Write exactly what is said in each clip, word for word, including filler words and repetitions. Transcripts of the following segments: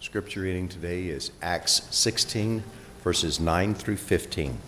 Scripture reading today is Acts sixteen, verses nine through fifteen.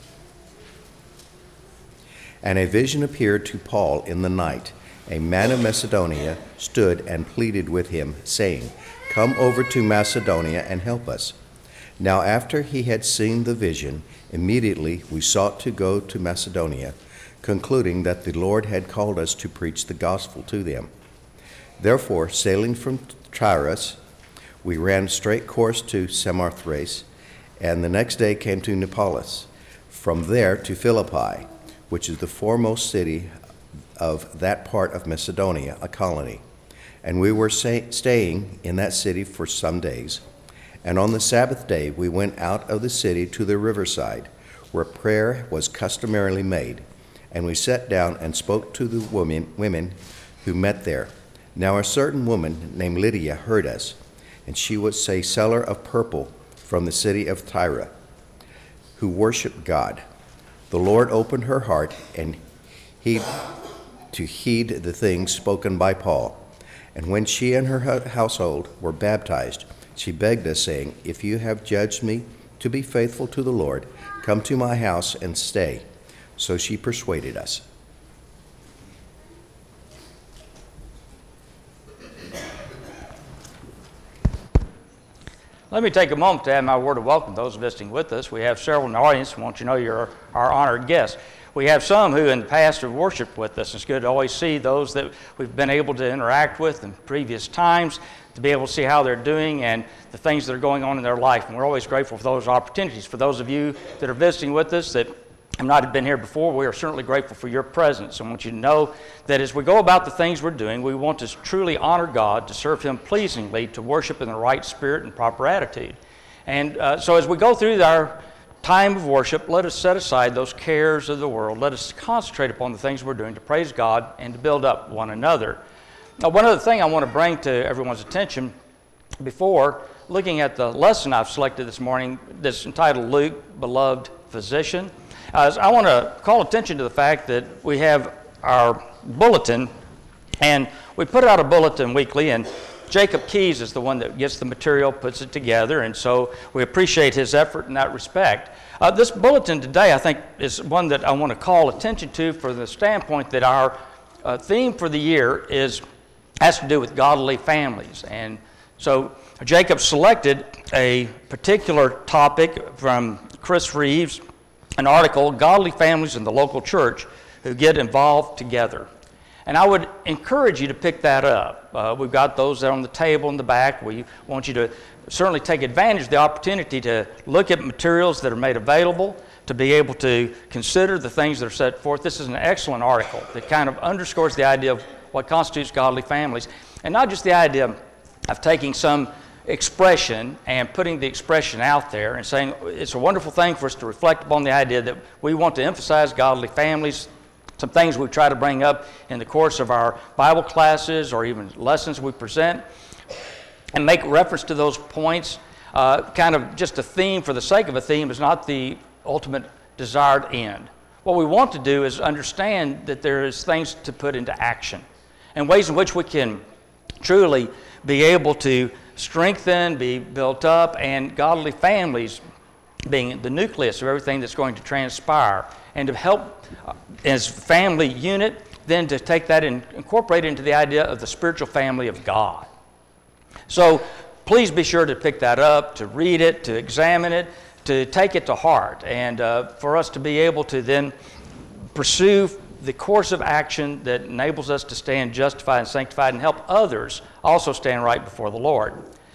And a vision appeared to Paul in the night. A man of Macedonia stood and pleaded with him, saying, "Come over to Macedonia and help us." Now after he had seen the vision, immediately we sought to go to Macedonia, concluding that the Lord had called us to preach the gospel to them. Therefore, sailing from Tyrus, we ran straight course to Samothrace, and the next day came to Neapolis. From there to Philippi, which is the foremost city of that part of Macedonia, a colony. And we were say, staying in that city for some days. And on the Sabbath day we went out of the city to the riverside, where prayer was customarily made. And we sat down and spoke to the women, women who met there. Now a certain woman named Lydia heard us, and she was a seller of purple from the city of Tyre, who worshiped God. The Lord opened her heart and he to heed the things spoken by Paul. And when she and her household were baptized, she begged us, saying, "If you have judged me to be faithful to the Lord, come to my house and stay." So she persuaded us. Let me take a moment to add my word of welcome to those visiting with us. We have several in the audience who want you to know you're our honored guests. We have some who in the past have worshiped with us. It's good to always see those that we've been able to interact with in previous times, to be able to see how they're doing and the things that are going on in their life. And we're always grateful for those opportunities. For those of you that are visiting with us that have not been here before, we are certainly grateful for your presence. I want you to know that as we go about the things we're doing, we want to truly honor God, to serve Him pleasingly, to worship in the right spirit and proper attitude. And uh, so as we go through our time of worship, let us set aside those cares of the world. Let us concentrate upon the things we're doing to praise God and to build up one another. Now, one other thing I want to bring to everyone's attention before looking at the lesson I've selected this morning that's entitled Luke, Beloved Physician. Uh, I want to call attention to the fact that we have our bulletin, and we put out a bulletin weekly, and Jacob Keys is the one that gets the material, puts it together, and so we appreciate his effort in that respect. Uh, this bulletin today, I think, is one that I want to call attention to from the standpoint that our uh, theme for the year is has to do with godly families. And so Jacob selected a particular topic from Chris Reeves, an article, Godly Families in the Local Church Who Get Involved Together. And I would encourage you to pick that up. Uh, we've got those there on the table in the back. We want you to certainly take advantage of the opportunity to look at materials that are made available, to be able to consider the things that are set forth. This is an excellent article that kind of underscores the idea of what constitutes godly families, and not just the idea of taking some expression and putting the expression out there and saying it's a wonderful thing for us to reflect upon the idea that we want to emphasize godly families. Some things we try to bring up in the course of our Bible classes or even lessons we present and make reference to those points. Uh, kind of just a theme for the sake of a theme is not the ultimate desired end. What we want to do is understand that there is things to put into action and ways in which we can truly be able to strengthen, be built up, and godly families being the nucleus of everything that's going to transpire, and to help uh, as family unit, then to take that and incorporate it into the idea of the spiritual family of God. So please be sure to pick that up, to read it, to examine it, to take it to heart, and uh, for us to be able to then pursue the course of action that enables us to stand justified and sanctified and help others also stand right before the Lord.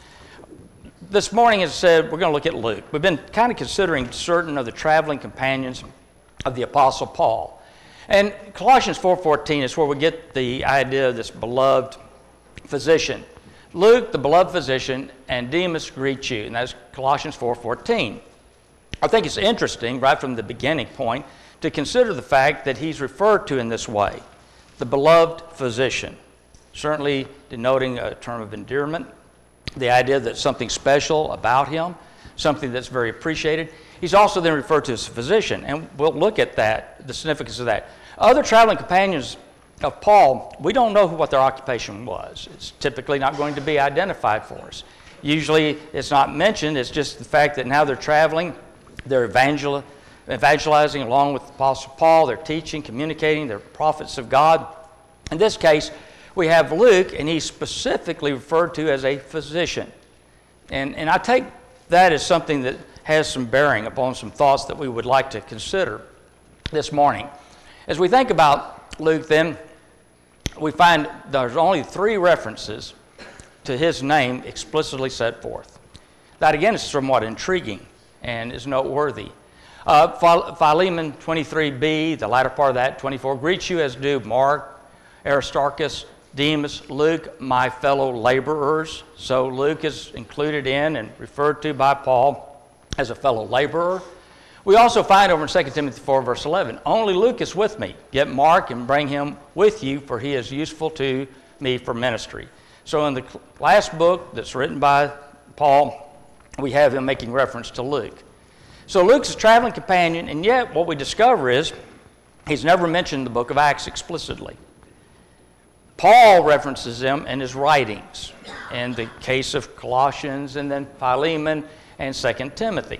This morning, as I said, we're going to look at Luke. We've been kind of considering certain of the traveling companions of the Apostle Paul. And Colossians four fourteen is where we get the idea of this beloved physician. Luke, the beloved physician, and Demas greet you, and that's Colossians four fourteen. I think it's interesting, right from the beginning point, to consider the fact that he's referred to in this way, the beloved physician, certainly denoting a term of endearment, the idea that something special about him, something that's very appreciated. He's also then referred to as a physician, and we'll look at that, the significance of that. Other traveling companions of Paul, we don't know what their occupation was. It's typically not going to be identified for us. usually it's not mentioned. It's just the fact that now they're traveling, they're evangel- evangelizing along with the Apostle Paul, they're teaching, communicating, they're prophets of God. In this case, we have Luke, and he's specifically referred to as a physician. And, and I take that as something that has some bearing upon some thoughts that we would like to consider this morning. As we think about Luke, then, we find there's only three references to his name explicitly set forth. That, again, is somewhat intriguing and is noteworthy. Uh, Philemon twenty-three b, the latter part of that, twenty-four, greets you as do Mark, Aristarchus, Demas, Luke, my fellow laborers. So Luke is included in and referred to by Paul as a fellow laborer. We also find over in Second Timothy four, verse eleven, only Luke is with me. Get Mark and bring him with you, for he is useful to me for ministry. So in the last book that's written by Paul, we have him making reference to Luke. So Luke's a traveling companion, and yet what we discover is he's never mentioned in the book of Acts explicitly. Paul references him in his writings, in the case of Colossians and then Philemon and Second Timothy.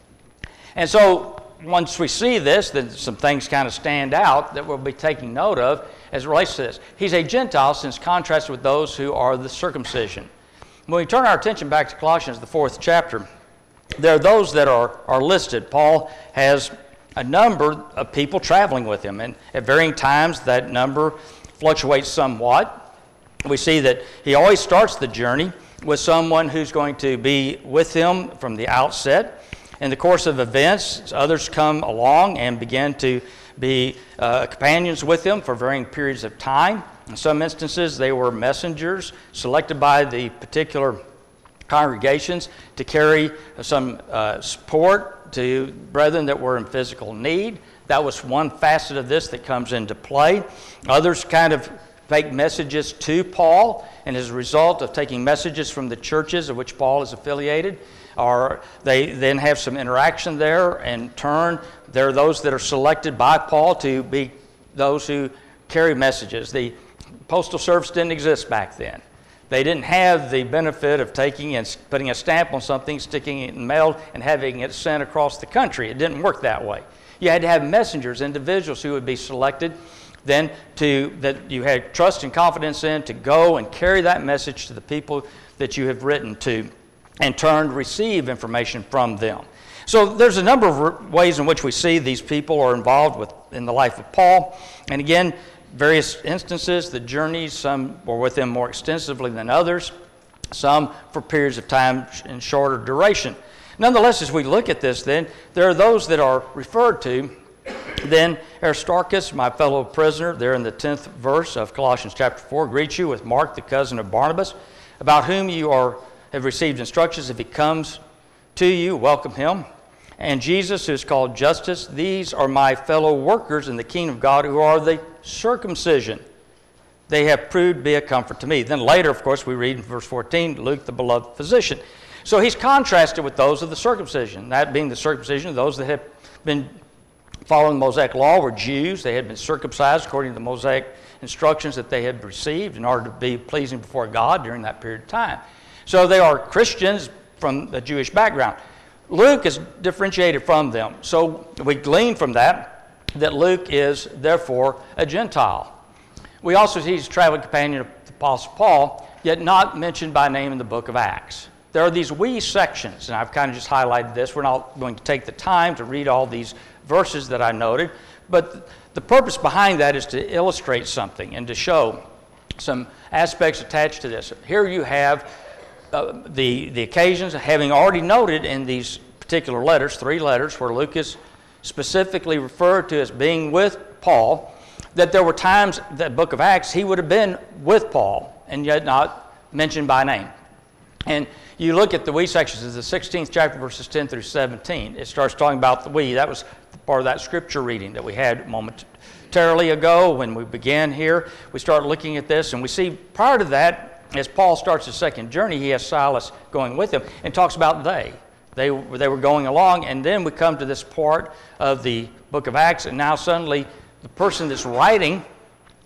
And so once we see this, then some things kind of stand out that we'll be taking note of as it relates to this. He's a Gentile since contrasted with those who are the circumcision. When we turn our attention back to Colossians, the fourth chapter, there are those that are, are listed. Paul has a number of people traveling with him, and at varying times that number fluctuates somewhat. We see that he always starts the journey with someone who's going to be with him from the outset. In the course of events, others come along and begin to be uh, companions with him for varying periods of time. In some instances, they were messengers selected by the particular congregations to carry some uh, support to brethren that were in physical need. That was one facet of this that comes into play. Others kind of take messages to Paul, and as a result of taking messages from the churches of which Paul is affiliated, or they then have some interaction there. In turn, there are those that are selected by Paul to be those who carry messages. The postal service didn't exist back then. They didn't have the benefit of taking and putting a stamp on something, sticking it in the mail, and having it sent across the country. It didn't work that way. You had to have messengers, individuals who would be selected, then to that you had trust and confidence in to go and carry that message to the people that you have written to, in turn receive information from them. So there's a number of ways in which we see these people are involved with in the life of Paul. And again, various instances, the journeys, some were with him more extensively than others, some for periods of time in shorter duration. Nonetheless, as we look at this then, there are those that are referred to. Then Aristarchus, my fellow prisoner, there in the tenth verse of Colossians chapter four, greets you with Mark, the cousin of Barnabas, about whom you are have received instructions. If he comes to you, welcome him. And Jesus, who is called Justus, these are my fellow workers in the kingdom of God, who are the circumcision. They have proved to be a comfort to me. Then later, of course, we read in verse fourteen, Luke, the beloved physician. So he's contrasted with those of the circumcision, that being the circumcision, those that have been following the Mosaic law were Jews. They had been circumcised according to the Mosaic instructions that they had received in order to be pleasing before God during that period of time. So they are Christians from the Jewish background. Luke is differentiated from them. So we glean from that that Luke is therefore a Gentile. We also see he's a traveling companion of the Apostle Paul, yet not mentioned by name in the book of Acts. There are these wee sections, and I've kind of just highlighted this. We're not going to take the time to read all these verses that I noted, but the purpose behind that is to illustrate something and to show some aspects attached to this. Here you have uh, the, the occasions, having already noted in these particular letters, three letters, where Luke is specifically referred to as being with Paul, that there were times that book of Acts he would have been with Paul and yet not mentioned by name. And you look at the we sections of the sixteenth chapter, verses ten through seventeen. It starts talking about the we. That was part of that scripture reading that we had momentarily ago when we began here. We start looking at this, and we see prior to that, as Paul starts his second journey, he has Silas going with him and talks about they. They, they were going along, and then we come to this part of the book of Acts, and now suddenly the person that's writing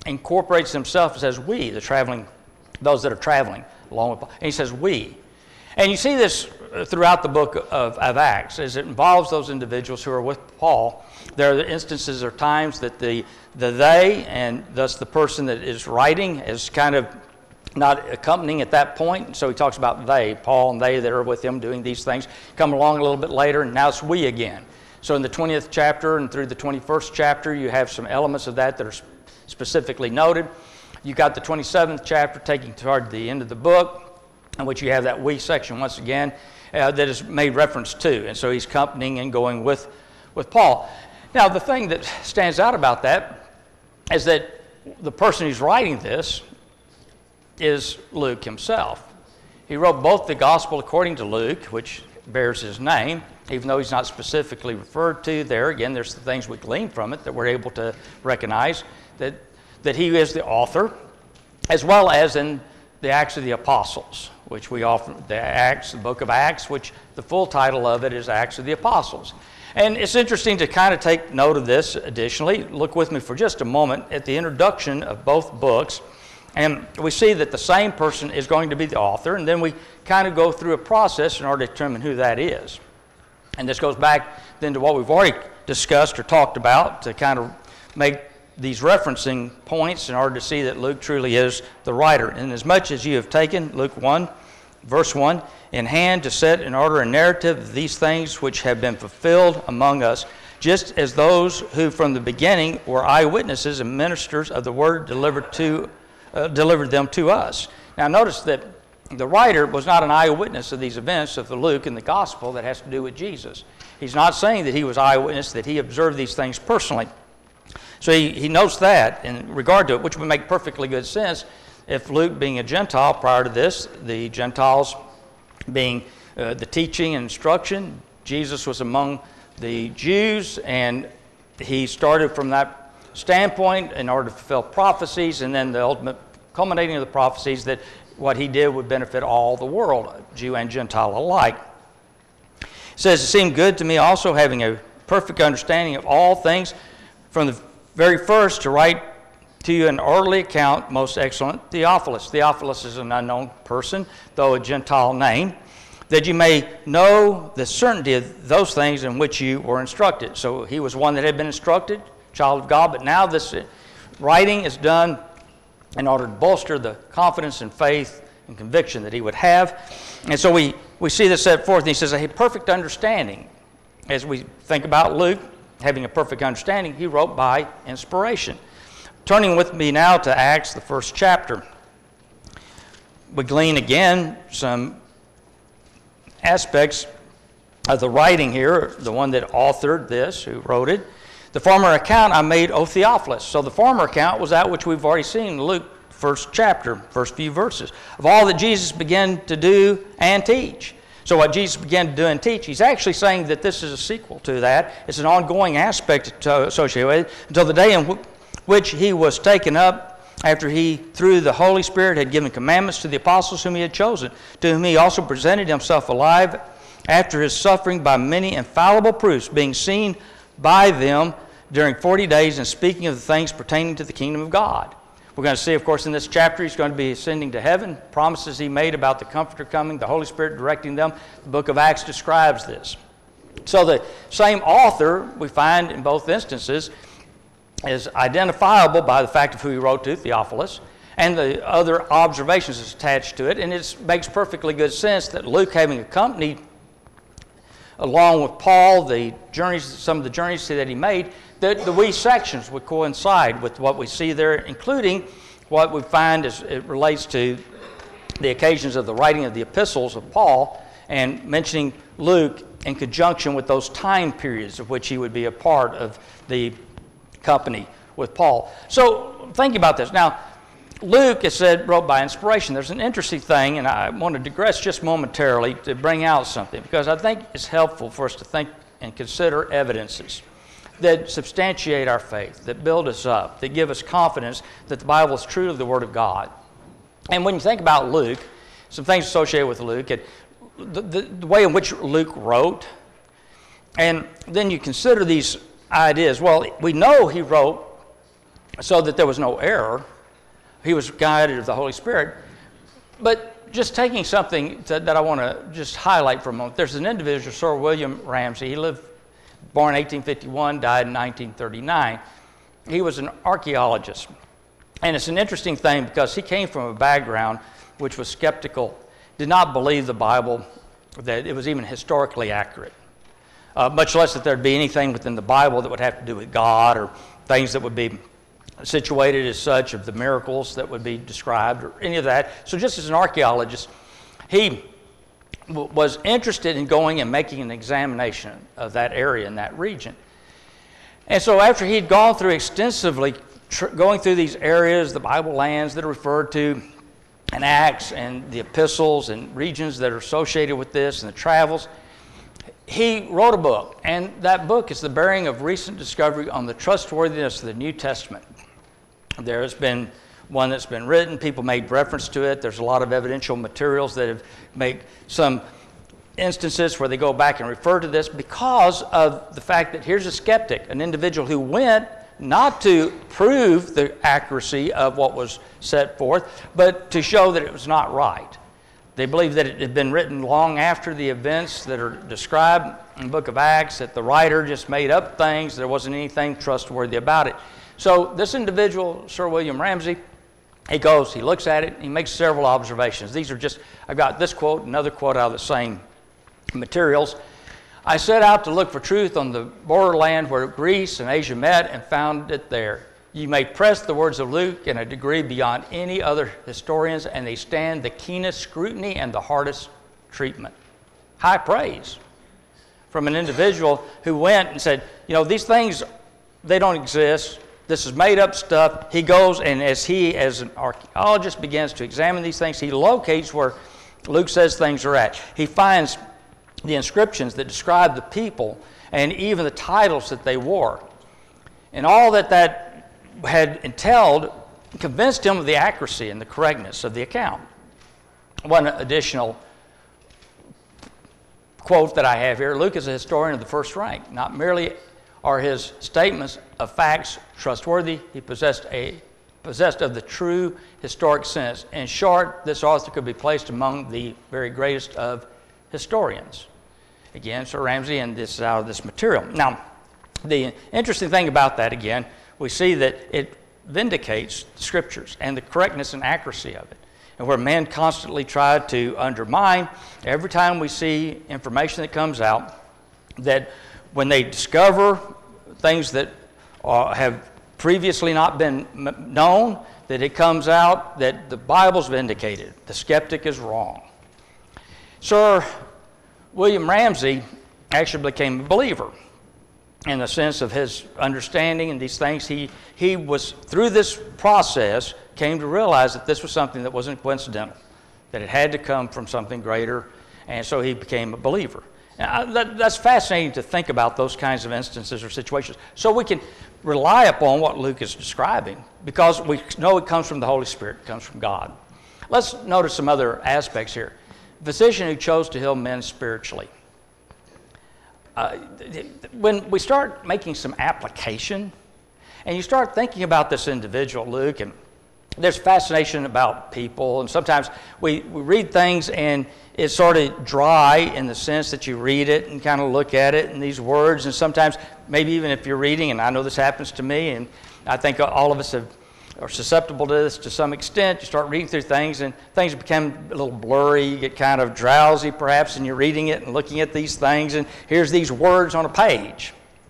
incorporates himself and says we, the traveling, those that are traveling along with Paul. And he says we. And you see this throughout the book of, of Acts, as it involves those individuals who are with Paul. There are instances or times that the, the they, and thus the person that is writing, is kind of not accompanying at that point. So he talks about they, Paul and they that are with him doing these things, come along a little bit later, and now it's we again. So in the twentieth chapter and through the twenty-first chapter, you have some elements of that that are specifically noted. You got the twenty-seventh chapter taking toward the end of the book, in which you have that we section once again uh, that is made reference to. And so he's accompanying and going with, with Paul. Now, the thing that stands out about that is that the person who's writing this is Luke himself. He wrote both the Gospel according to Luke, which bears his name, even though he's not specifically referred to there. Again, there's the things we glean from it that we're able to recognize, that, that he is the author, as well as in the Acts of the Apostles, which we often, the Acts, the book of Acts, which the full title of it is Acts of the Apostles. And it's interesting to kind of take note of this additionally. Look with me for just a moment at the introduction of both books. And we see that the same person is going to be the author, and then we kind of go through a process in order to determine who that is. And this goes back then to what we've already discussed or talked about to kind of make these referencing points in order to see that Luke truly is the writer. And as much as you have taken Luke one, verse one, in hand to set in order a narrative of these things which have been fulfilled among us, just as those who from the beginning were eyewitnesses and ministers of the word delivered to Uh, delivered them to us. Now notice that the writer was not an eyewitness of these events of the Luke in the gospel that has to do with Jesus. He's not saying that he was eyewitness, that he observed these things personally. So he, he notes that in regard to it, which would make perfectly good sense if Luke, being a Gentile prior to this, the Gentiles being uh, the teaching and instruction, Jesus was among the Jews, and he started from that standpoint in order to fulfill prophecies, and then the ultimate culminating of the prophecies that what he did would benefit all the world, Jew and Gentile alike. It says, it seemed good to me also, having a perfect understanding of all things, from the very first to write to you an orderly account, most excellent Theophilus. Theophilus is an unknown person, though a Gentile name, that you may know the certainty of those things in which you were instructed. So he was one that had been instructed, child of God, but now this writing is done in order to bolster the confidence and faith and conviction that he would have. And so we, we see this set forth, and he says, a perfect understanding. As we think about Luke having a perfect understanding, he wrote by inspiration. Turning with me now to Acts, the first chapter, we glean again some aspects of the writing here, the one that authored this, who wrote it. The former account I made, O Theophilus. So the former account was that which we've already seen in Luke, first chapter, first few verses, of all that Jesus began to do and teach. So what Jesus began to do and teach, he's actually saying that this is a sequel to that. It's an ongoing aspect to, associated with it, until the day in wh- which he was taken up, after he, through the Holy Spirit, had given commandments to the apostles whom he had chosen, to whom he also presented himself alive after his suffering by many infallible proofs, being seen by them during forty days, and speaking of the things pertaining to the kingdom of God. We're going to see, of course, in this chapter, he's going to be ascending to heaven. Promises he made about the Comforter coming, the Holy Spirit directing them. The book of Acts describes this. So the same author we find in both instances is identifiable by the fact of who he wrote to, Theophilus, and the other observations that's attached to it. And it makes perfectly good sense that Luke, having accompanied along with Paul the journeys, some of the journeys that he made, that the we sections would coincide with what we see there, including what we find as it relates to the occasions of the writing of the epistles of Paul, and mentioning Luke in conjunction with those time periods of which he would be a part of the company with Paul. So think about this. Now, Luke, it said, wrote by inspiration. There's an interesting thing, and I want to digress just momentarily to bring out something, because I think it's helpful for us to think and consider evidences that substantiate our faith, that build us up, that give us confidence that the Bible is truly the Word of God. And when you think about Luke, some things associated with Luke, and the, the, the way in which Luke wrote, and then you consider these ideas. Well, we know he wrote so that there was no error. He was guided of the Holy Spirit. But just taking something that, that I want to just highlight for a moment. There's an individual, Sir William Ramsay. He lived, born in eighteen fifty-one, died in nineteen thirty-nine. He was an archaeologist. And it's an interesting thing because he came from a background which was skeptical, did not believe the Bible, that it was even historically accurate, uh, much less that there'd be anything within the Bible that would have to do with God or things that would be situated as such of the miracles that would be described or any of that. So just as an archaeologist, he w- was interested in going and making an examination of that area in that region. And so after he'd gone through extensively, tr- going through these areas, the Bible lands that are referred to in Acts and the epistles and regions that are associated with this and the travels, he wrote a book. And that book is the bearing of recent discovery on the trustworthiness of the New Testament. There has been one that's been written. People made reference to it. There's a lot of evidential materials that have made some instances where they go back and refer to this because of the fact that here's a skeptic, an individual who went not to prove the accuracy of what was set forth, but to show that it was not right. They believe that it had been written long after the events that are described in the book of Acts, that the writer just made up things, there wasn't anything trustworthy about it. So this individual, Sir William Ramsay, he goes, he looks at it, he makes several observations. These are just, I've got this quote, another quote out of the same materials. I set out to look for truth on the borderland where Greece and Asia met and found it there. You may press the words of Luke in a degree beyond any other historians, and they stand the keenest scrutiny and the hardest treatment. High praise from an individual who went and said, you know, these things, they don't exist. This is made up stuff. He goes, and as he, as an archaeologist, begins to examine these things, he locates where Luke says things are at. He finds the inscriptions that describe the people and even the titles that they wore. And all that that had entailed convinced him of the accuracy and the correctness of the account. One additional quote that I have here, Luke is a historian of the first rank. Not merely are his statements of facts trustworthy, he possessed a possessed of the true historic sense. In short, this author could be placed among the very greatest of historians. Again, Sir Ramsay, and this is out of this material. Now, the interesting thing about that, again, we see that it vindicates the Scriptures and the correctness and accuracy of it. And where men constantly try to undermine, every time we see information that comes out, that when they discover things that uh, have previously not been m- known, that it comes out that the Bible's vindicated. The skeptic is wrong. Sir William Ramsay actually became a believer in the sense of his understanding and these things. He, he was, through this process, came to realize that this was something that wasn't coincidental, that it had to come from something greater, and so he became a believer. Now, that, that's fascinating to think about those kinds of instances or situations. So we can rely upon what Luke is describing because we know it comes from the Holy Spirit, it comes from God. Let's notice some other aspects here. Physician who chose to heal men spiritually. Uh, when we start making some application, and you start thinking about this individual, Luke, and there's fascination about people, and sometimes we, we read things and it's sort of dry in the sense that you read it and kind of look at it and these words, and sometimes maybe even if you're reading, and I know this happens to me, and I think all of us have are susceptible to this to some extent. You start reading through things and things become a little blurry. You get kind of drowsy perhaps, and you're reading it and looking at these things, and here's these words on a page.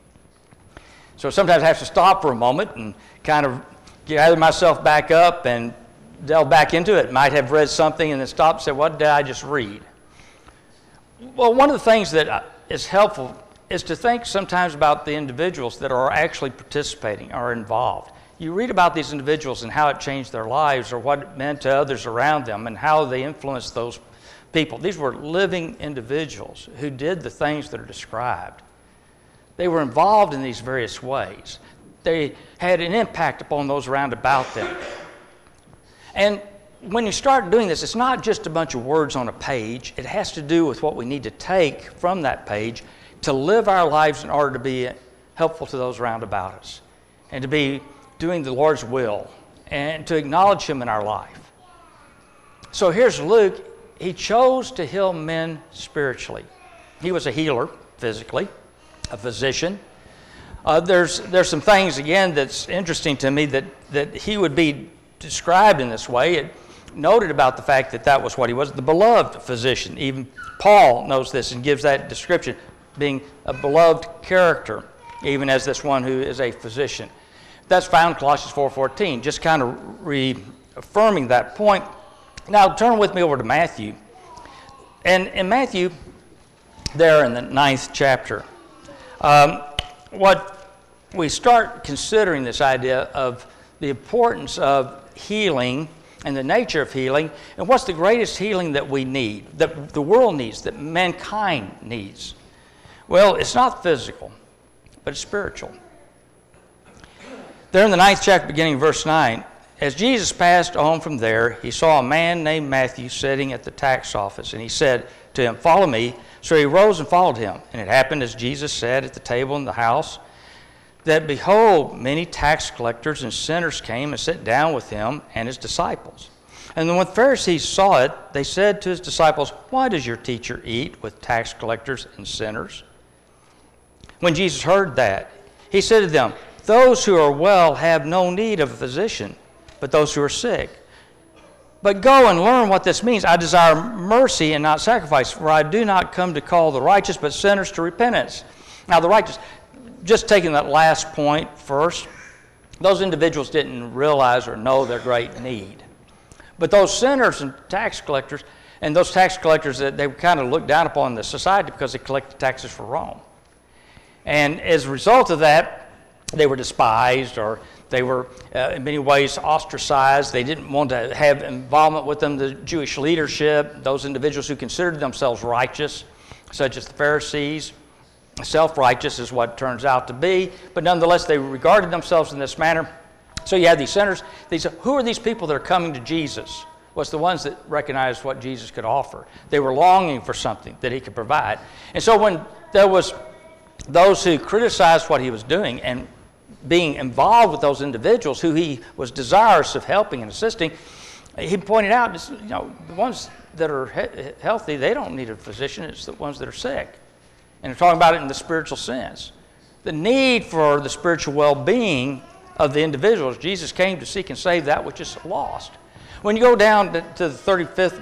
So sometimes I have to stop for a moment and kind of gather myself back up and delve back into it. Might have read something and then stop and say, what did I just read? Well, one of the things that is helpful is to think sometimes about the individuals that are actually participating, are involved. You read about these individuals and how it changed their lives or what it meant to others around them and how they influenced those people. These were living individuals who did the things that are described. They were involved in these various ways. They had an impact upon those around about them. And when you start doing this, it's not just a bunch of words on a page. It has to do with what we need to take from that page to live our lives in order to be helpful to those around about us and to be doing the Lord's will and to acknowledge Him in our life. So here's Luke. he chose to heal men spiritually. He was a healer physically, a physician. Uh, there's, there's some things, again, that's interesting to me that, that he would be described in this way. It noted about the fact that that was what he was, the beloved physician. Even Paul knows this and gives that description, being a beloved character, even as this one who is a physician. That's found in Colossians four fourteen, just kind of reaffirming that point. Now turn with me over to Matthew. And in Matthew, there in the ninth chapter, um, what we start considering this idea of the importance of healing and the nature of healing, and what's the greatest healing that we need, that the world needs, that mankind needs. Well, it's not physical, but it's spiritual. There in the ninth chapter, beginning verse nine, as Jesus passed on from there, he saw a man named Matthew sitting at the tax office, and he said to him, "Follow me." So he rose and followed him. And it happened, as Jesus sat at the table in the house, that behold, many tax collectors and sinners came and sat down with him and his disciples. And when the Pharisees saw it, they said to his disciples, "Why does your teacher eat with tax collectors and sinners?" When Jesus heard that, he said to them, "Those who are well have no need of a physician, but those who are sick. But go and learn what this means. I desire mercy and not sacrifice, for I do not come to call the righteous, but sinners to repentance." Now the righteous, just taking that last point first, those individuals didn't realize or know their great need. But those sinners and tax collectors, and those tax collectors, that they kind of looked down upon the society because they collected taxes for Rome. And as a result of that, they were despised, or they were uh, in many ways ostracized. They didn't want to have involvement with them, the Jewish leadership, those individuals who considered themselves righteous, such as the Pharisees. Self-righteous is what it turns out to be, but nonetheless they regarded themselves in this manner. So you have these sinners. These, who are these people that are coming to Jesus? Well, it's the ones that recognized what Jesus could offer. They were longing for something that he could provide. And so when there was those who criticized what he was doing and being involved with those individuals who he was desirous of helping and assisting, he pointed out, you know, the ones that are he- healthy, they don't need a physician. It's the ones that are sick. And we're talking about it in the spiritual sense. The need for the spiritual well-being of the individuals. Jesus came to seek and save that which is lost. When you go down to, to the thirty-fifth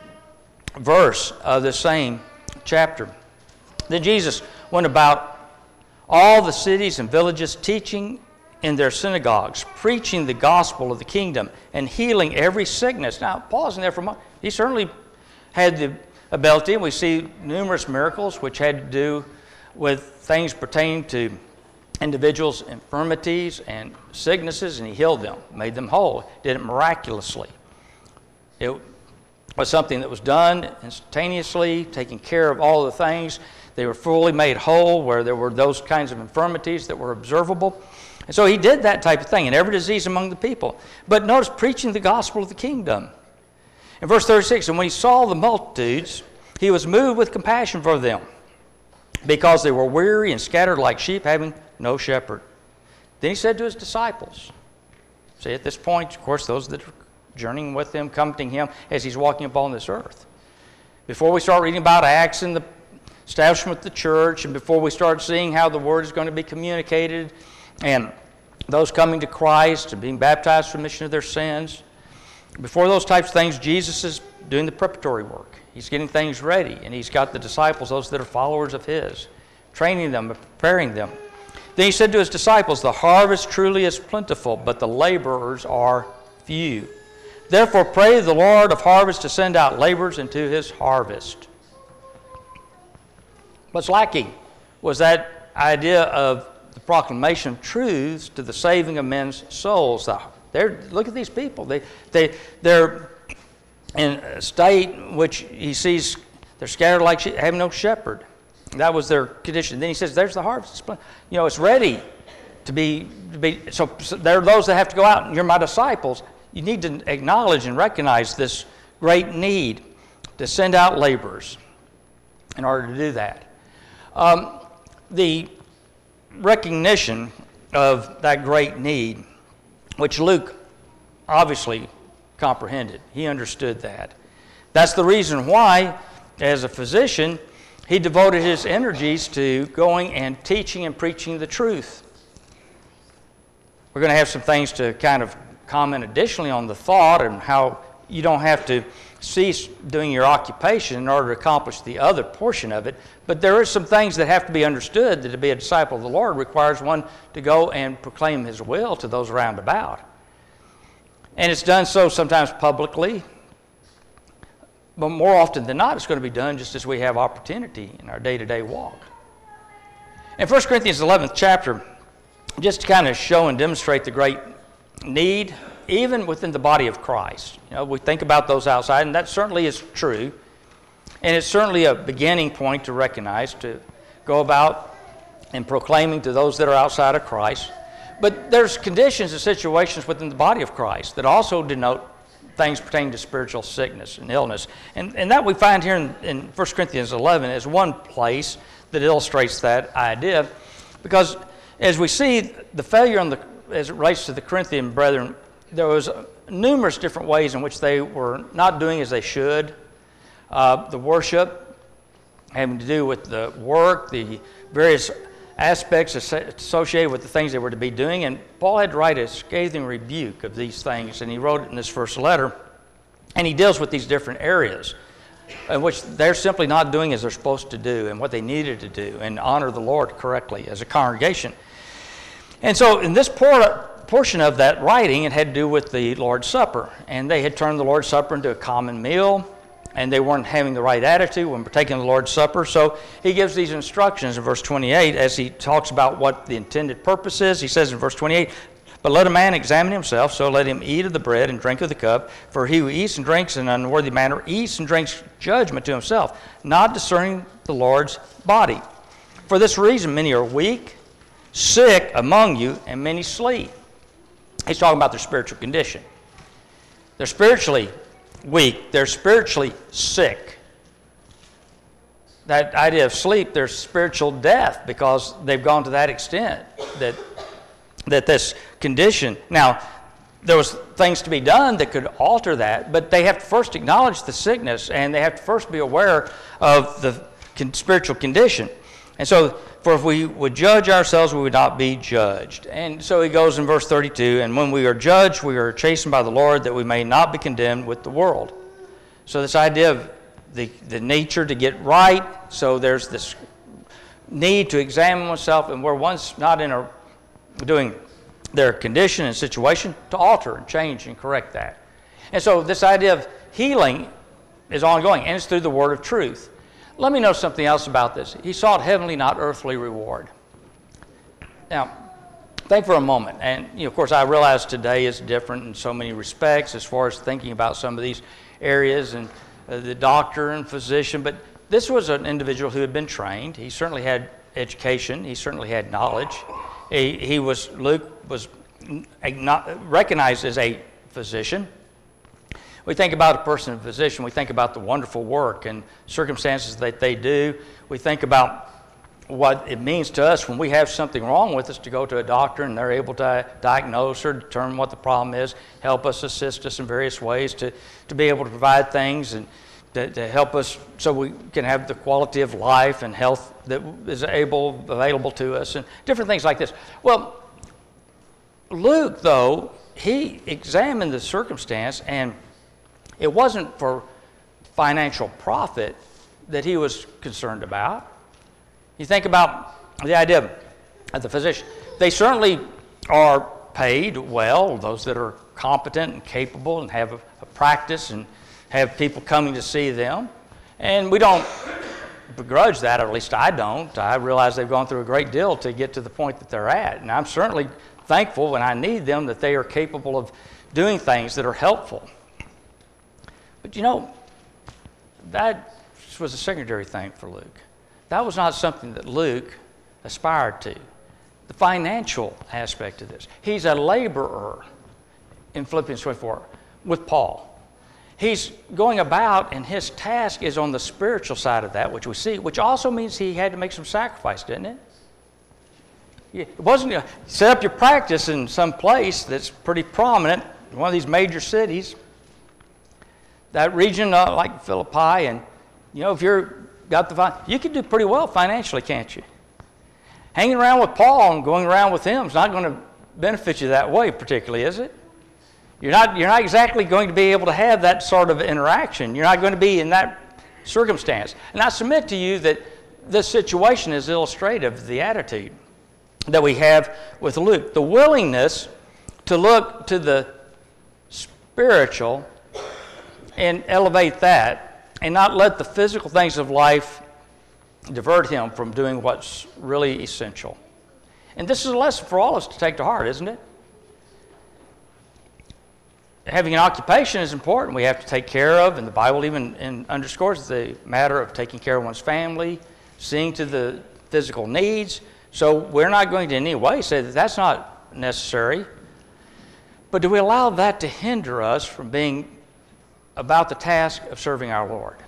verse of the same chapter, then Jesus went about all the cities and villages, teaching in their synagogues, preaching the gospel of the kingdom, and healing every sickness. Now, pausing there for a moment, he certainly had the ability, and we see numerous miracles which had to do with things pertaining to individuals' infirmities and sicknesses, and he healed them, made them whole, did it miraculously. It was something that was done instantaneously, taking care of all the things. They were fully made whole where there were those kinds of infirmities that were observable. And so he did that type of thing in every disease among the people. But notice, preaching the gospel of the kingdom. In verse thirty-six, and when he saw the multitudes, he was moved with compassion for them, because they were weary and scattered like sheep, having no shepherd. Then he said to his disciples, see, at this point, of course, those that are journeying with him, comforting him as he's walking upon this earth. Before we start reading about Acts and the establishment of the church, and before we start seeing how the word is going to be communicated, and those coming to Christ and being baptized for remission of their sins, before those types of things, Jesus is doing the preparatory work. He's getting things ready, and he's got the disciples, those that are followers of his, training them, preparing them. Then he said to his disciples, "The harvest truly is plentiful, but the laborers are few. Therefore pray the Lord of harvest to send out laborers into his harvest." What's lacking was that idea of the proclamation of truths to the saving of men's souls. They're, look at these people. They, they, they're in a state in which he sees they're scattered like sheep, have no shepherd. That was their condition. Then he says, there's the harvest. You know, it's ready to be, to be so, so there are those that have to go out, and you're my disciples. You need to acknowledge and recognize this great need to send out laborers in order to do that. Um, the recognition of that great need, which Luke obviously comprehended. He understood that. That's the reason why, as a physician, he devoted his energies to going and teaching and preaching the truth. We're going to have some things to kind of comment additionally on the thought and how you don't have to cease doing your occupation in order to accomplish the other portion of it. But there are some things that have to be understood, that to be a disciple of the Lord requires one to go and proclaim his will to those around about. And it's done so sometimes publicly, but more often than not, it's going to be done just as we have opportunity in our day-to-day walk. In First Corinthians eleventh chapter, just to kind of show and demonstrate the great need, even within the body of Christ. You know, we think about those outside, and that certainly is true. And it's certainly a beginning point to recognize, to go about and proclaiming to those that are outside of Christ. But there's conditions and situations within the body of Christ that also denote things pertaining to spiritual sickness and illness. And, and that we find here in, in First Corinthians eleven as one place that illustrates that idea. Because as we see the failure on the, as it relates to the Corinthian brethren, there was numerous different ways in which they were not doing as they should. Uh, the worship having to do with the work, the various aspects associated with the things they were to be doing. And Paul had to write a scathing rebuke of these things, and he wrote it in this first letter. And he deals with these different areas in which they're simply not doing as they're supposed to do and what they needed to do and honor the Lord correctly as a congregation. And so in this por- portion of that writing, it had to do with the Lord's Supper. And they had turned the Lord's Supper into a common meal, and they weren't having the right attitude when partaking of the Lord's Supper. So he gives these instructions in verse twenty-eight as he talks about what the intended purpose is. He says in verse twenty-eight, "But let a man examine himself, so let him eat of the bread and drink of the cup. For he who eats and drinks in an unworthy manner eats and drinks judgment to himself, not discerning the Lord's body. For this reason many are weak, sick among you, and many sleep." He's talking about their spiritual condition. They're spiritually weak. They're spiritually sick. That idea of sleep, there's spiritual death because they've gone to that extent that that this condition. Now, there was things to be done that could alter that, but they have to first acknowledge the sickness, and they have to first be aware of the spiritual condition. And so, for if we would judge ourselves, we would not be judged. And so he goes in verse thirty-two, "And when we are judged, we are chastened by the Lord, that we may not be condemned with the world." So this idea of the, the nature to get right, so there's this need to examine oneself, and where one's not in a doing their condition and situation, to alter and change and correct that. And so this idea of healing is ongoing, and it's through the word of truth. Let me know something else about this. He sought heavenly, not earthly reward. Now, think for a moment. And, you know, of course, I realize today is different in so many respects as far as thinking about some of these areas and uh, the doctor and physician. But this was an individual who had been trained. He certainly had education. He certainly had knowledge. He, he was, Luke was recognized as a physician. We think about a person, a physician, we think about the wonderful work and circumstances that they do. We think about what it means to us when we have something wrong with us to go to a doctor and they're able to diagnose or determine what the problem is, help us, assist us in various ways to, to be able to provide things and to, to help us so we can have the quality of life and health that is able, available to us and different things like this. Well, Luke, though, he examined the circumstance, and it wasn't for financial profit that he was concerned about. You think about the idea of the physician. They certainly are paid well, those that are competent and capable and have a, a practice and have people coming to see them. And we don't begrudge that, or at least I don't. I realize they've gone through a great deal to get to the point that they're at. And I'm certainly thankful when I need them that they are capable of doing things that are helpful. But you know, that was a secondary thing for Luke. That was not something that Luke aspired to. The financial aspect of this. He's a laborer in Philippians twenty-four with Paul. He's going about, and his task is on the spiritual side of that, which we see, which also means he had to make some sacrifice, didn't it? It wasn't going to set up your practice in some place that's pretty prominent, in one of these major cities. that region uh, like Philippi, and you know, if you're got the, you can do pretty well financially, can't you? Hanging around with Paul and going around with him is not going to benefit you that way particularly, is it? You're not, you're not exactly going to be able to have that sort of interaction. You're not going to be in that circumstance. And I submit to you that this situation is illustrative of the attitude that we have with Luke. The willingness to look to the spiritual and elevate that, and not let the physical things of life divert him from doing what's really essential. And this is a lesson for all of us to take to heart, isn't it? Having an occupation is important. We have to take care of, and the Bible even in, underscores the matter of taking care of one's family, seeing to the physical needs. So we're not going to in any way say that that's not necessary. But do we allow that to hinder us from being about the task of serving our Lord?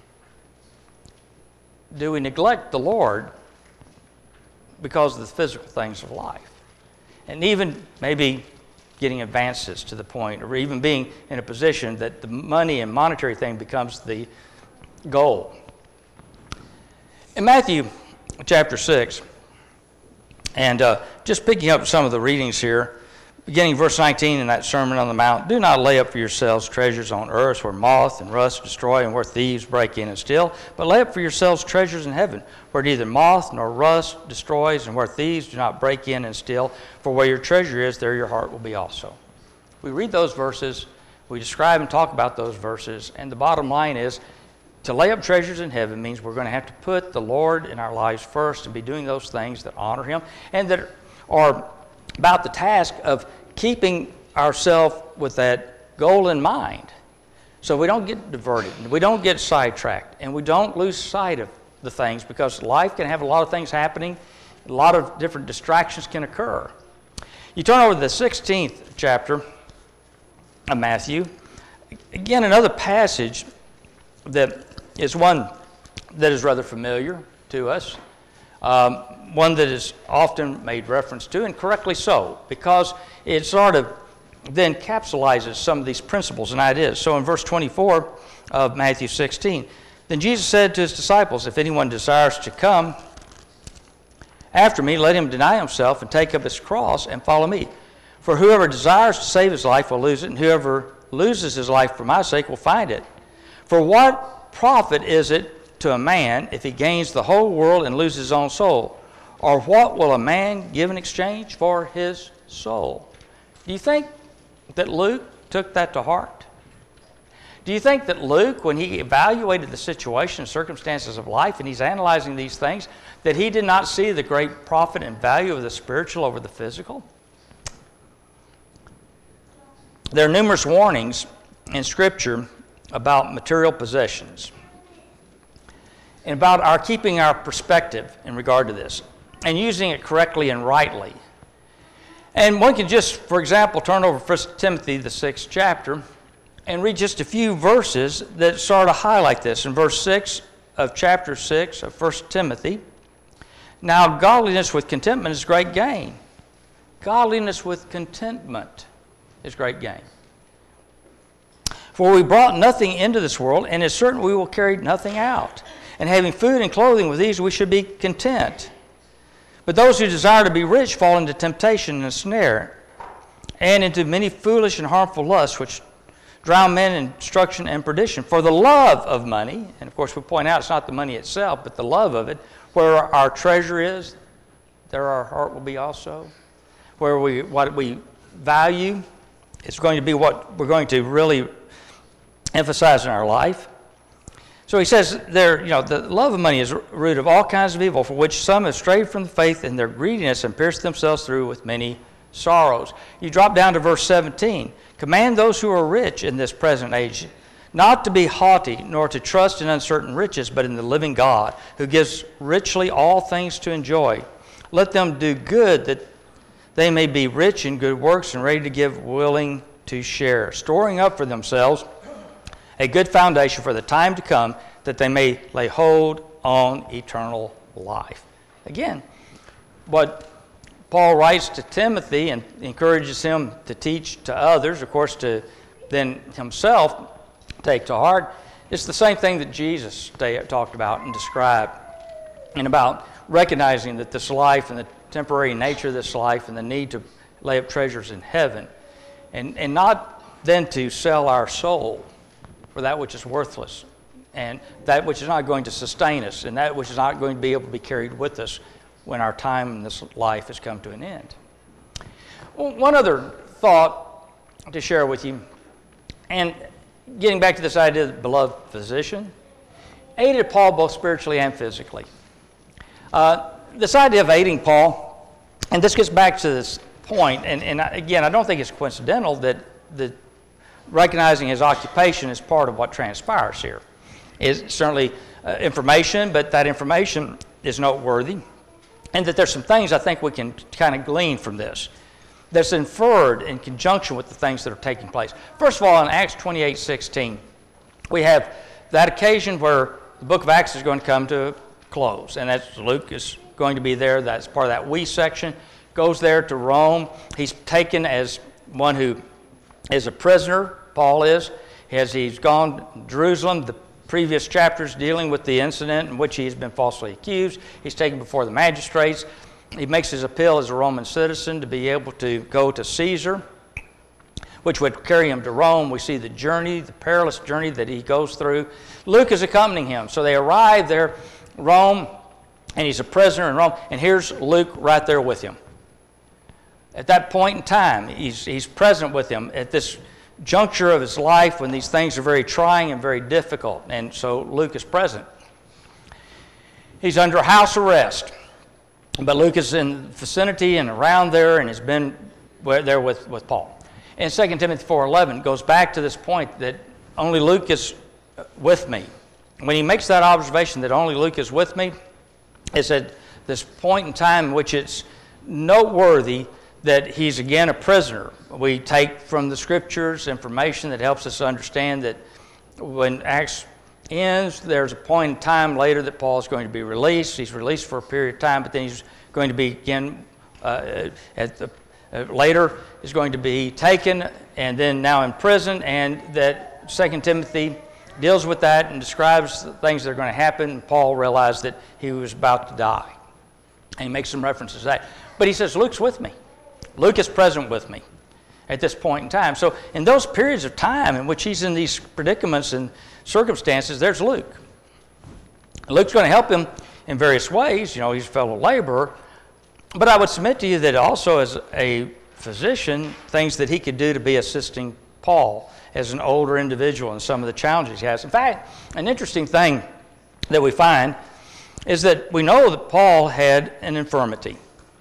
Do we neglect the Lord because of the physical things of life? And even maybe getting advances to the point, or even being in a position that the money and monetary thing becomes the goal. In Matthew chapter six, and uh, just picking up some of the readings here, beginning verse nineteen in that Sermon on the Mount, do not lay up for yourselves treasures on earth where moth and rust destroy and where thieves break in and steal, but lay up for yourselves treasures in heaven where neither moth nor rust destroys and where thieves do not break in and steal. For where your treasure is, there your heart will be also. We read those verses, we describe and talk about those verses, and the bottom line is to lay up treasures in heaven means we're going to have to put the Lord in our lives first and be doing those things that honor Him and that are about the task of keeping ourselves with that goal in mind, so we don't get diverted, we don't get sidetracked, and we don't lose sight of the things, because life can have a lot of things happening, a lot of different distractions can occur. You turn over to the sixteenth chapter of Matthew, again another passage that is one that is rather familiar to us. Um, one that is often made reference to, and correctly so, because it sort of then capsulizes some of these principles and ideas. So in verse twenty-four of Matthew sixteen, then Jesus said to his disciples, if anyone desires to come after me, let him deny himself and take up his cross and follow me. For whoever desires to save his life will lose it, and whoever loses his life for my sake will find it. For what profit is it to a man if he gains the whole world and loses his own soul? Or what will a man give in exchange for his soul? Do you think that Luke took that to heart? Do you think that Luke, when he evaluated the situation and circumstances of life, and he's analyzing these things, that he did not see the great profit and value of the spiritual over the physical? There are numerous warnings in Scripture about material possessions and about our keeping our perspective in regard to this and using it correctly and rightly. And one can just, for example, turn over First Timothy, the sixth chapter, and read just a few verses that sort of highlight this. In verse six of chapter six of First Timothy, now godliness with contentment is great gain. Godliness with contentment is great gain. For we brought nothing into this world, and it's certain we will carry nothing out. And having food and clothing with these, we should be content. But those who desire to be rich fall into temptation and a snare, and into many foolish and harmful lusts, which drown men in destruction and perdition. For the love of money, and of course we point out it's not the money itself, but the love of it, where our treasure is, there our heart will be also. Where we what we value, it's going to be what we're going to really emphasize in our life. So he says there, you know, the love of money is a root of all kinds of evil, for which some have strayed from the faith in their greediness and pierced themselves through with many sorrows. You drop down to verse seventeen. Command those who are rich in this present age not to be haughty, nor to trust in uncertain riches, but in the living God, who gives richly all things to enjoy. Let them do good, that they may be rich in good works and ready to give, willing to share, storing up for themselves a good foundation for the time to come, that they may lay hold on eternal life. Again, what Paul writes to Timothy and encourages him to teach to others, of course, to then himself take to heart. It's the same thing that Jesus talked about and described, and about recognizing that this life and the temporary nature of this life and the need to lay up treasures in heaven, and, and not then to sell our soul for that which is worthless, and that which is not going to sustain us, and that which is not going to be able to be carried with us when our time in this life has come to an end. Well, one other thought to share with you, and getting back to this idea of the beloved physician, aided Paul both spiritually and physically. Uh, this idea of aiding Paul, and this gets back to this point, and, and again, I don't think it's coincidental that the recognizing his occupation is part of what transpires here. It's certainly uh, information, but that information is noteworthy, and that there's some things I think we can kind of glean from this that's inferred in conjunction with the things that are taking place. First of all, in Acts twenty-eight sixteen, we have that occasion where the book of Acts is going to come to a close, and that's Luke is going to be there. That's part of that we section. Goes there to Rome. He's taken as one who is a prisoner, Paul is, as he's gone to Jerusalem. The previous chapters dealing with the incident in which he's been falsely accused. He's taken before the magistrates. He makes his appeal as a Roman citizen to be able to go to Caesar, which would carry him to Rome. We see the journey, the perilous journey that he goes through. Luke is accompanying him. So they arrive there, Rome, and he's a prisoner in Rome. And here's Luke right there with him. At that point in time, he's, he's present with him at this juncture of his life when these things are very trying and very difficult. And so Luke is present. He's under house arrest. But Luke is in the vicinity and around there and has been there with, with Paul. And Second Timothy four eleven goes back to this point that only Luke is with me. When he makes that observation that only Luke is with me, it's at this point in time in which it's noteworthy that he's again a prisoner. We take from the scriptures information that helps us understand that when Acts ends, there's a point in time later that Paul is going to be released. He's released for a period of time, but then he's going to be again uh, at the uh, later is going to be taken and then now in prison, and that Second Timothy deals with that and describes the things that are going to happen. Paul realized that he was about to die, and he makes some references to that. But he says, Luke's with me. Luke is present with me at this point in time. So in those periods of time in which he's in these predicaments and circumstances, there's Luke. Luke's going to help him in various ways. You know, he's a fellow laborer. But I would submit to you that also as a physician, things that he could do to be assisting Paul as an older individual and some of the challenges he has. In fact, an interesting thing that we find is that we know that Paul had an infirmity.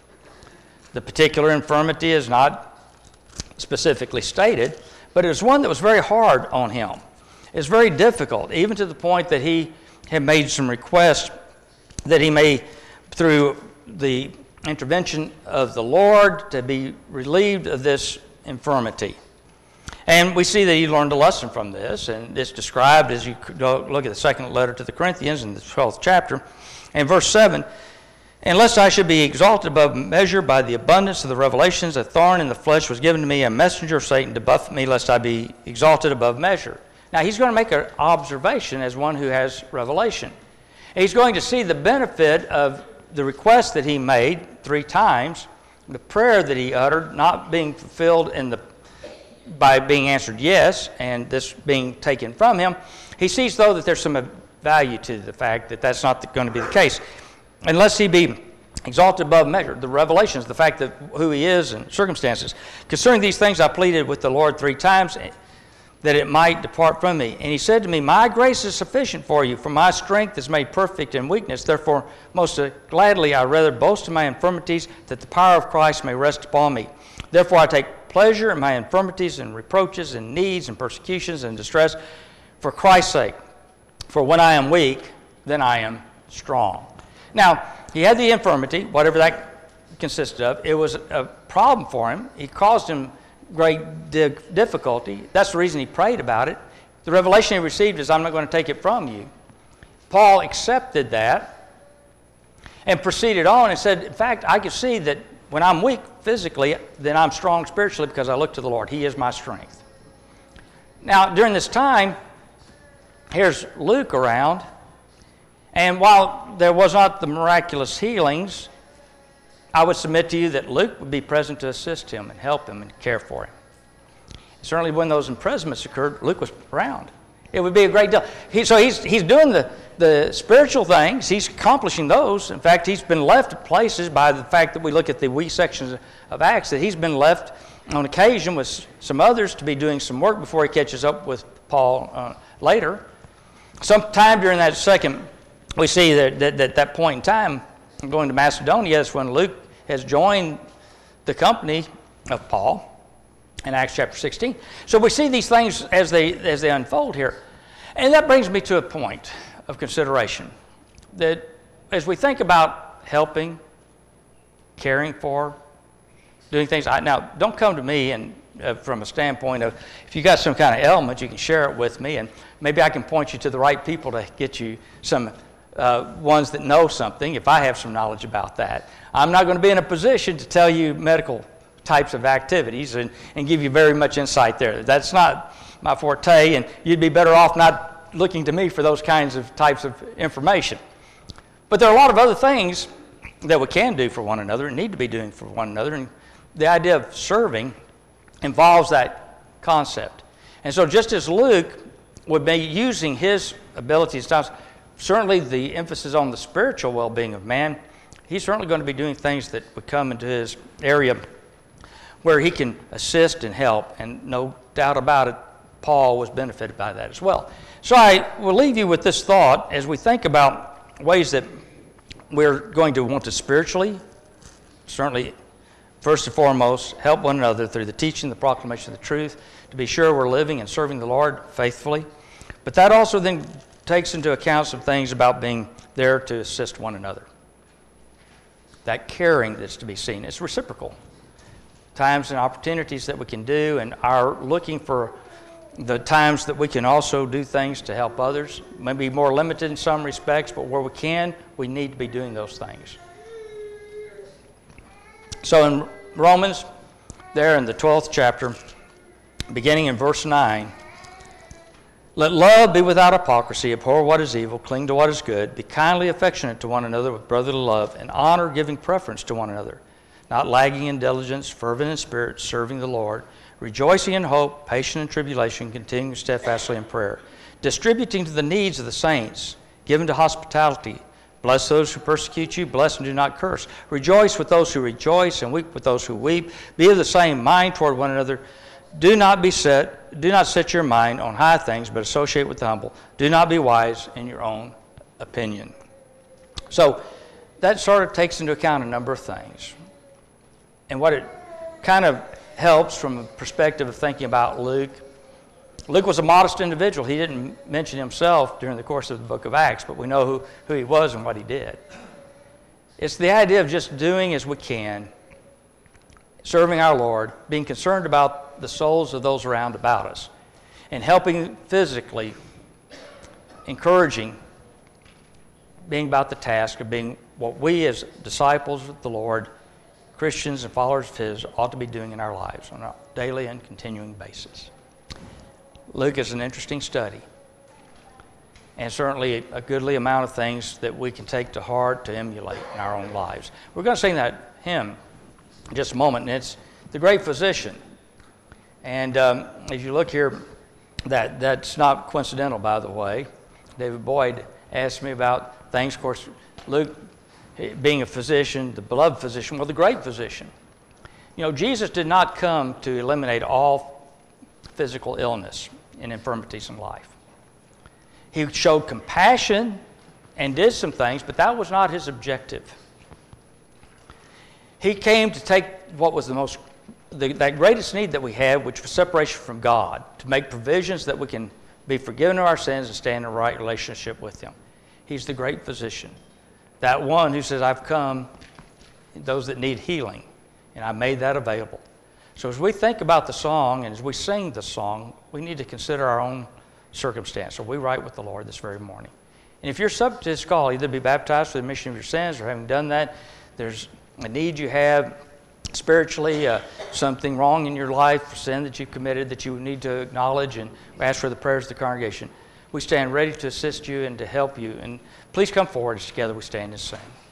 The particular infirmity is not specifically stated, but it was one that was very hard on him. It's very difficult, even to the point that he had made some requests that he may, through the intervention of the Lord, to be relieved of this infirmity. And we see that he learned a lesson from this, and it's described as you go look at the second letter to the Corinthians in the twelfth chapter, and verse seven, unless I should be exalted above measure by the abundance of the revelations, a thorn in the flesh was given to me, a messenger of Satan to buffet me, lest I be exalted above measure. Now, he's going to make an observation as one who has revelation. He's going to see the benefit of the request that he made three times, the prayer that he uttered not being fulfilled in the by being answered yes, and this being taken from him. He sees, though, that there's some value to the fact that that's not going to be the case. Unless he be exalted above measure. The revelations, the fact that who he is and circumstances. Concerning these things I pleaded with the Lord three times, that it might depart from me. And he said to me, my grace is sufficient for you, for my strength is made perfect in weakness. Therefore, most gladly I rather boast in my infirmities, that the power of Christ may rest upon me. Therefore I take pleasure in my infirmities and reproaches and needs and persecutions and distress for Christ's sake. For when I am weak, then I am strong. Now, he had the infirmity, whatever that consisted of. It was a problem for him. It caused him great difficulty. That's the reason he prayed about it. The revelation he received is, I'm not going to take it from you. Paul accepted that and proceeded on and said, in fact, I can see that when I'm weak physically, then I'm strong spiritually because I look to the Lord. He is my strength. Now, during this time, here's Luke around, and while there was not the miraculous healings, I would submit to you that Luke would be present to assist him and help him and care for him. Certainly when those imprisonments occurred, Luke was around. It would be a great deal. He, so he's, he's doing the, the spiritual things. He's accomplishing those. In fact, he's been left at places by the fact that we look at the wee sections of Acts, that he's been left on occasion with some others to be doing some work before he catches up with Paul uh, later. Sometime during that second, we see that that, that that point in time, going to Macedonia, is when Luke has joined the company of Paul in Acts chapter sixteen. So we see these things as they as they unfold here. And that brings me to a point of consideration, that as we think about helping, caring for, doing things, I, now don't come to me and uh, from a standpoint of, if you got some kind of ailment, you can share it with me, and maybe I can point you to the right people to get you some uh, ones that know something, if I have some knowledge about that. I'm not going to be in a position to tell you medical types of activities and, and give you very much insight there. That's not my forte, and you'd be better off not looking to me for those kinds of types of information. But there are a lot of other things that we can do for one another and need to be doing for one another, and the idea of serving involves that concept. And so just as Luke would be using his abilities, certainly the emphasis on the spiritual well-being of man, he's certainly going to be doing things that would come into his area where he can assist and help, and no doubt about it, Paul was benefited by that as well. So I will leave you with this thought as we think about ways that we're going to want to spiritually, certainly first and foremost, help one another through the teaching, the proclamation of the truth, to be sure we're living and serving the Lord faithfully. But that also then takes into account some things about being there to assist one another. That caring that's to be seen is reciprocal. Times and opportunities that we can do, and are looking for the times that we can also do things to help others. Maybe more limited in some respects, but where we can, we need to be doing those things. So in Romans, there in the twelfth chapter, beginning in verse nine, let love be without hypocrisy, abhor what is evil, cling to what is good, be kindly affectionate to one another with brotherly love, and honor, giving preference to one another, not lagging in diligence, fervent in spirit, serving the Lord, rejoicing in hope, patient in tribulation, continuing steadfastly in prayer, distributing to the needs of the saints, given to hospitality. Bless those who persecute you, bless and do not curse. Rejoice with those who rejoice, and weep with those who weep. Be of the same mind toward one another. Do not be set, do not set your mind on high things, but associate with the humble. Do not be wise in your own opinion. So that sort of takes into account a number of things. And what it kind of helps from a perspective of thinking about Luke. Luke was a modest individual. He didn't mention himself during the course of the book of Acts, but we know who, who he was and what he did. It's the idea of just doing as we can, serving our Lord, being concerned about the souls of those around about us, and helping physically, encouraging, being about the task of being what we as disciples of the Lord, Christians and followers of His, ought to be doing in our lives on a daily and continuing basis. Luke is an interesting study, and certainly a goodly amount of things that we can take to heart to emulate in our own lives. We're going to sing that hymn in just a moment, and it's The Great Physician. And um, if you look here, that that's not coincidental, by the way. David Boyd asked me about things. Of course, Luke, being a physician, the beloved physician, well, the great physician. You know, Jesus did not come to eliminate all physical illness and infirmities in life. He showed compassion and did some things, but that was not his objective. He came to take what was the most, the, that greatest need that we had, which was separation from God, to make provisions that we can be forgiven of our sins and stay in a right relationship with Him. He's the great physician. That one who says, I've come, those that need healing, and I made that available. So as we think about the song and as we sing the song, we need to consider our own circumstance. Are we right with the Lord this very morning? And if you're subject to this call, either be baptized for the remission of your sins, or having done that, there's a need you have spiritually, uh, something wrong in your life, sin that you've committed that you need to acknowledge and ask for the prayers of the congregation. we stand ready to assist you and to help you. And please come forward as together we stand and sing.